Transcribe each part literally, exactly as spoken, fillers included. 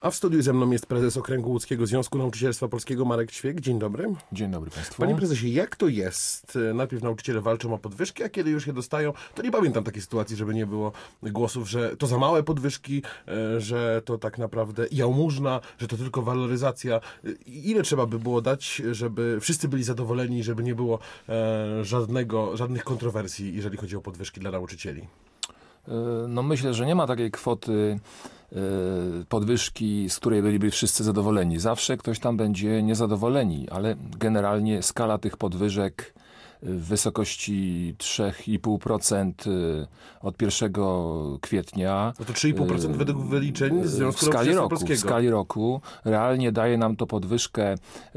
A w studiu ze mną jest prezes Okręgu Łódzkiego Związku Nauczycielstwa Polskiego Marek Ćwiek. Dzień dobry. Dzień dobry Państwu. Panie prezesie, jak to jest? Najpierw nauczyciele walczą o podwyżki, a kiedy już je dostają, to nie pamiętam takiej sytuacji, żeby nie było głosów, że to za małe podwyżki, że to tak naprawdę jałmużna, że to tylko waloryzacja. Ile trzeba by było dać, żeby wszyscy byli zadowoleni, żeby nie było żadnego, żadnych kontrowersji, jeżeli chodzi o podwyżki dla nauczycieli? No myślę, że nie ma takiej kwoty podwyżki, z której byliby wszyscy zadowoleni. Zawsze ktoś tam będzie niezadowoleni, ale generalnie skala tych podwyżek w wysokości trzy i pół procent od pierwszego kwietnia. No to trzy i pół procent według wyliczeń z Związku w skali roku, Polskiego. W skali roku realnie daje nam to podwyżkę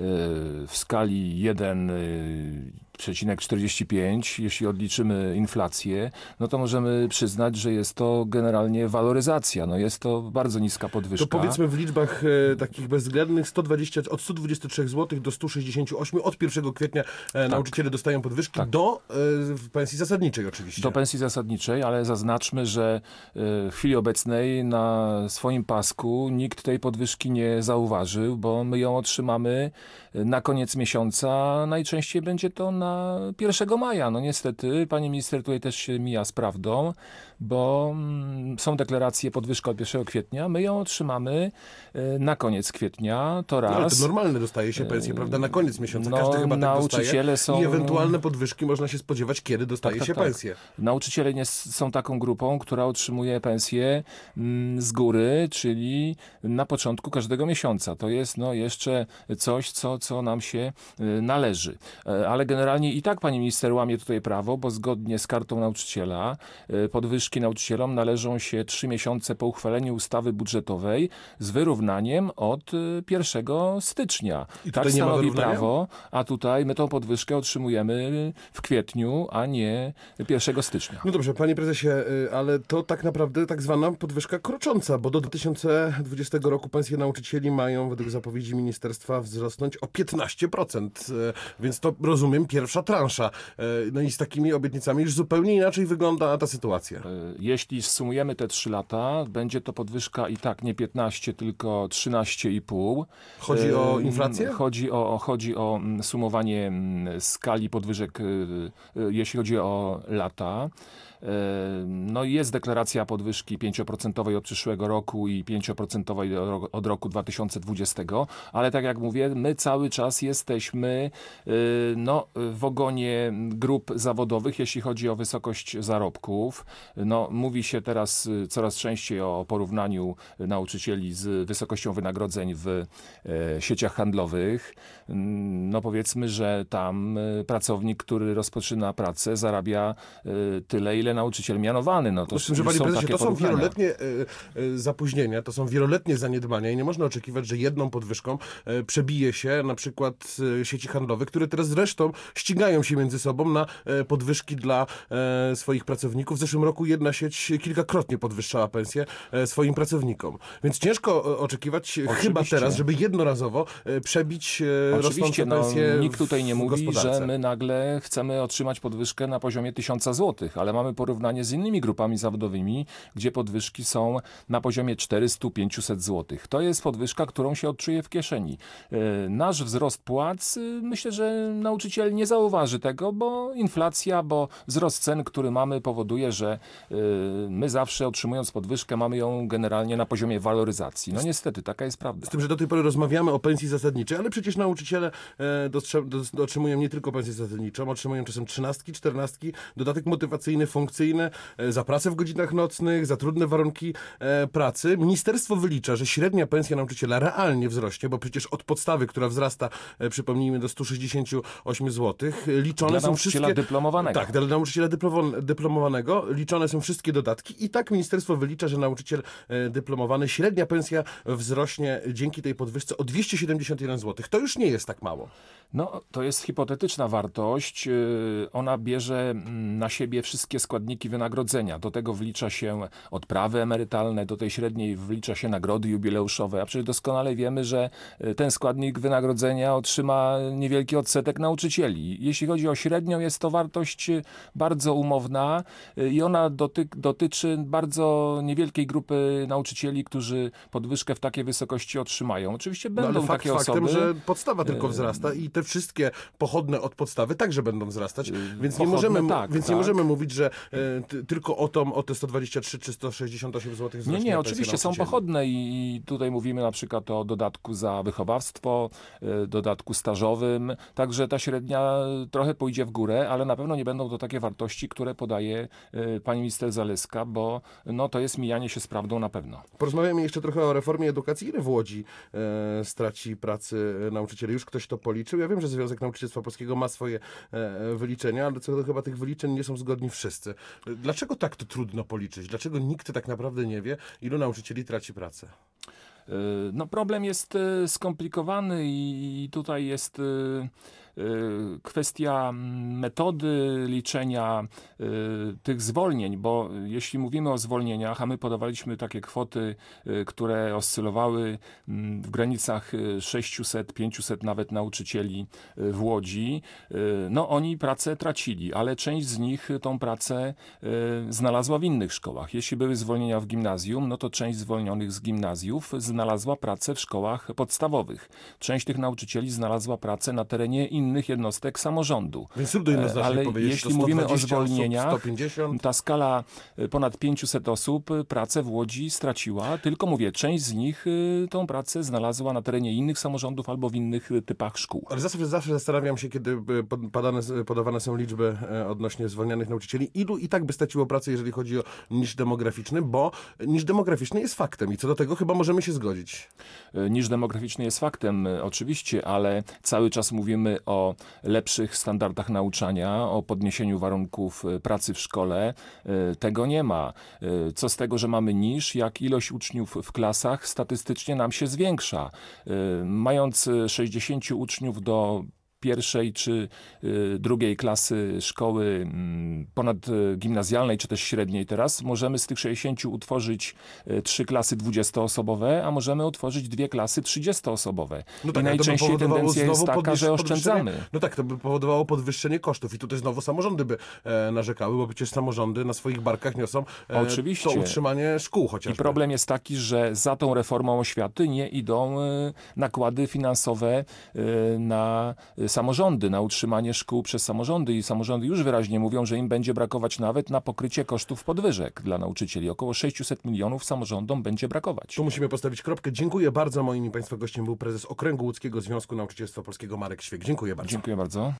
w skali jeden przecinek czterdzieści pięć, jeśli odliczymy inflację, no to możemy przyznać, że jest to generalnie waloryzacja. No jest to bardzo niska podwyżka. To powiedzmy w liczbach e, takich bezwzględnych sto dwadzieścia, od sto dwudziestu trzech złotych do stu sześćdziesięciu ośmiu od pierwszego kwietnia e, tak. nauczyciele dostają podwyżki tak. do e, pensji zasadniczej oczywiście. Do pensji zasadniczej, ale zaznaczmy, że e, w chwili obecnej na swoim pasku nikt tej podwyżki nie zauważył, bo my ją otrzymamy na koniec miesiąca. Najczęściej będzie to na na pierwszego maja. No niestety, pani minister tutaj też się mija z prawdą, bo mm, są deklaracje podwyżka od pierwszego kwietnia. My ją otrzymamy y, na koniec kwietnia. To raz. No, ale to normalne dostaje się pensję, y, prawda? Na koniec miesiąca. No, każdy chyba tak dostaje. Są... I ewentualne podwyżki można się spodziewać, kiedy dostaje tak, tak, się tak. pensję. Nauczyciele nie są taką grupą, która otrzymuje pensję mm, z góry, czyli na początku każdego miesiąca. To jest no, jeszcze coś, co, co nam się y, należy. Y, ale generalnie i tak pani minister łamie tutaj prawo, bo zgodnie z kartą nauczyciela podwyżki nauczycielom należą się trzy miesiące po uchwaleniu ustawy budżetowej z wyrównaniem od pierwszego stycznia. I tak stanowi prawo, a tutaj my tą podwyżkę otrzymujemy w kwietniu, a nie pierwszego stycznia. No dobrze, panie prezesie, ale to tak naprawdę tak zwana podwyżka krocząca, bo do dwa tysiące dwudziestego roku pensje nauczycieli mają według zapowiedzi ministerstwa wzrosnąć o piętnaście procent, więc to rozumiem pierwsza transza. No i z takimi obietnicami już zupełnie inaczej wygląda ta sytuacja. Jeśli sumujemy te trzy lata, będzie to podwyżka i tak nie piętnaście, tylko trzynaście i pół. Chodzi o inflację? Chodzi o, chodzi o sumowanie skali podwyżek, jeśli chodzi o lata. No i jest deklaracja podwyżki pięcioprocentowej od przyszłego roku i pięcioprocentowej od roku dwa tysiące dwudziestego, ale tak jak mówię, my cały czas jesteśmy no, w ogonie grup zawodowych, jeśli chodzi o wysokość zarobków. No, mówi się teraz coraz częściej o porównaniu nauczycieli z wysokością wynagrodzeń w sieciach handlowych. No powiedzmy, że tam pracownik, który rozpoczyna pracę, zarabia tyle, ile nauczyciel mianowany. No to z tym, że panie prezesie, to są wieloletnie y, y, zapóźnienia, to są wieloletnie zaniedbania i nie można oczekiwać, że jedną podwyżką y, przebije się na przykład y, sieci handlowe, które teraz zresztą ścigają się między sobą na y, podwyżki dla y, swoich pracowników. W zeszłym roku jedna sieć kilkakrotnie podwyższała pensję y, swoim pracownikom. Więc ciężko y, oczekiwać Oczywiście. chyba teraz, żeby jednorazowo y, przebić y, rosnące no, pensje nikt tutaj nie mówi, gospodarce. że my nagle chcemy otrzymać podwyżkę na poziomie tysiąca złotych, ale mamy porównanie z innymi grupami zawodowymi, gdzie podwyżki są na poziomie czterysta do pięciuset złotych. To jest podwyżka, którą się odczuje w kieszeni. Nasz wzrost płac, myślę, że nauczyciel nie zauważy tego, bo inflacja, bo wzrost cen, który mamy, powoduje, że my zawsze otrzymując podwyżkę, mamy ją generalnie na poziomie waloryzacji. No niestety, taka jest prawda. Z tym, że do tej pory rozmawiamy o pensji zasadniczej, ale przecież nauczyciele dostrze- do- otrzymują nie tylko pensję zasadniczą, otrzymują czasem trzynastki, czternastki, dodatek motywacyjny, funkcyjne, za pracę w godzinach nocnych, za trudne warunki e, pracy. Ministerstwo wylicza, że średnia pensja nauczyciela realnie wzrośnie, bo przecież od podstawy, która wzrasta, e, przypomnijmy, do stu sześćdziesięciu ośmiu złotych, liczone dla są wszystkie... dyplomowanego. Tak, dla nauczyciela dyplomo- dyplomowanego liczone są wszystkie dodatki i tak ministerstwo wylicza, że nauczyciel e, dyplomowany, średnia pensja wzrośnie dzięki tej podwyżce o dwieście siedemdziesiąt jeden złotych. To już nie jest tak mało. No, to jest hipotetyczna wartość. Yy, Ona bierze mm, na siebie wszystkie składniki wynagrodzenia. Do tego wlicza się odprawy emerytalne, do tej średniej wlicza się nagrody jubileuszowe. A przecież doskonale wiemy, że y, ten składnik wynagrodzenia otrzyma niewielki odsetek nauczycieli. Jeśli chodzi o średnią, jest to wartość y, bardzo umowna y, i ona dotyk, dotyczy bardzo niewielkiej grupy nauczycieli, którzy podwyżkę w takiej wysokości otrzymają. Oczywiście No, będą ale fakt takie faktem, osoby. że podstawa tylko wzrasta i te wszystkie pochodne od podstawy także będą wzrastać, więc, nie pochodne, możemy, tak, więc nie tak. możemy mówić, że e, ty, tylko o, tą, o te sto dwadzieścia trzy czy sto sześćdziesiąt osiem złotych Nie, wzrośnie nie, pensja oczywiście są nauczycieli. pochodne i tutaj mówimy na przykład o dodatku za wychowawstwo, y, dodatku stażowym, także ta średnia trochę pójdzie w górę, ale na pewno nie będą to takie wartości, które podaje y, pani minister Zalewska, bo no, to jest mijanie się z prawdą na pewno. Porozmawiamy jeszcze trochę o reformie edukacji. Ile w Łodzi e, straci pracy nauczycieli? Już ktoś to policzył? Ja wiem, że Związek Nauczycielstwa Polskiego ma swoje e, wyliczenia, ale co do chyba tych wyliczeń nie są zgodni wszyscy. Dlaczego tak to trudno policzyć? Dlaczego nikt tak naprawdę nie wie, ilu nauczycieli traci pracę? Y, No, problem jest y, skomplikowany i tutaj jest y, y, kwestia mm, metody liczenia y, tych zwolnień, bo jeśli mówimy o zwolnieniach, a my podawaliśmy takie kwoty, y, które oscylowały mm, w granicach y, sześćset, pięćset nawet nauczycieli y, w Łodzi, y, no oni pracę tracili, ale część z nich tą pracę y, znalazła w innych szkołach. Jeśli były zwolnienia w gimnazjum, no to część zwolnionych z gimnazjów znalazła pracę w szkołach podstawowych. Część tych nauczycieli znalazła pracę na terenie innych jednostek samorządu. Więc trudno jednoznacznie Ale powiedzieć, jeśli to mówimy o sto dwadzieścia zwolnieniach, osób, sto pięćdziesiąt. ta skala y, ponad pięćset osób y, pracę w Łodzi straciła, tylko mówię, część z nich y, tą pracę znalazła na terenie innych samorządów albo w innych y, typach szkół. Ale zawsze, zawsze zastanawiam się, kiedy y, pod- podane, podawane są liczby e, odnośnie zwolnionych nauczycieli, ilu i tak by straciło pracę, jeżeli chodzi o niż demograficzny, bo niż demograficzny jest faktem i co do tego chyba możemy się zgodzić. Y, Niż demograficzny jest faktem, y, oczywiście, ale cały czas mówimy o lepszych standardach nauczania, o podniesieniu warunków y, pracy w szkole. Y, Tego nie ma. Y, Co z tego, że mamy niż, jak ilość uczniów w klasach statystycznie nam się zwiększa. Y, Mając y, sześćdziesięciu uczniów do pierwszej czy y, drugiej klasy szkoły mm, ponadgimnazjalnej, czy też średniej teraz, możemy z tych sześćdziesięciu utworzyć y, trzy klasy dwudziestoosobowe, a możemy utworzyć dwie klasy trzydziestoosobowe. No I tak, ale to by najczęściej powodowało tendencja jest znowu taka, podwyż- że oszczędzamy. podwyższenie- No tak, to by powodowało podwyższenie kosztów i tutaj znowu samorządy by e, narzekały, bo przecież samorządy na swoich barkach niosą e, Oczywiście. to utrzymanie szkół I chociażby. problem jest taki, że za tą reformą oświaty nie idą y, nakłady finansowe y, na y, samorządy, na utrzymanie szkół przez samorządy i samorządy już wyraźnie mówią, że im będzie brakować nawet na pokrycie kosztów podwyżek dla nauczycieli. Około sześćset milionów samorządom będzie brakować. Tu musimy postawić kropkę. Dziękuję bardzo. Moim i Państwa gościem był prezes Okręgu Łódzkiego Związku Nauczycielstwa Polskiego Marek Świek. Dziękuję bardzo. Dziękuję bardzo.